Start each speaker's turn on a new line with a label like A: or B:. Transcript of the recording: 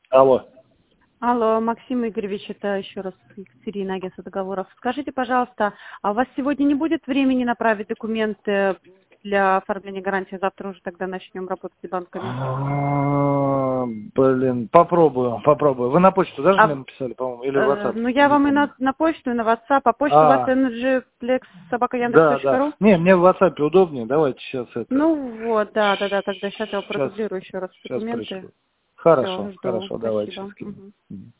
A: Алло.
B: Алло, Максим Игоревич, это еще раз Екатерина, агентство договоров. Скажите, пожалуйста, а у вас сегодня не будет времени направить документы для оформления гарантии? Завтра уже тогда начнем работать с банками.
A: Блин, попробую. Вы на почту даже мне написали, по-моему, или в WhatsApp?
B: Ну, я вам и на почту, и на WhatsApp. А почта у вас
A: Да.
B: energyflex@yandex.ru?
A: Не, мне в WhatsApp удобнее. Давайте сейчас это.
B: Ну вот, да. Тогда сейчас я продублирую еще раз
A: Сейчас
B: документы.
A: пришлю.
B: Все,
A: Хорошо,
B: жду.
A: давайте
B: Спасибо.
A: сейчас скину.